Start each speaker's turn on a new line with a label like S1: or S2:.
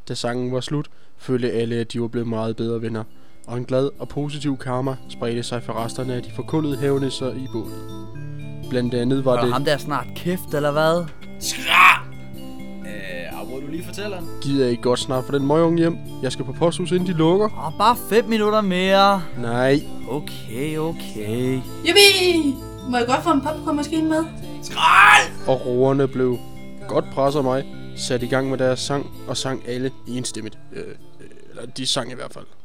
S1: Da sangen var slut, følte alle, at de var blevet meget bedre venner, og en glad og positiv karma spredte sig for resterne af de forkullede havenisser i bålet. Blandt andet var det...
S2: ham der snart kæft, eller hvad?
S3: Skra! Hvor du lige fortæller?
S1: Gider I godt snart for den møgunge hjem? Jeg skal på posthus, inden de lukker.
S2: Bare 5 minutter mere.
S1: Nej.
S2: Okay.
S4: Jubi! Må jeg godt få en popcornmaskine med?
S3: Skrald!
S1: Og roerne blev godt presset af mig, sat i gang med deres sang, og sang alle enstemmigt. Eller de sang i hvert fald.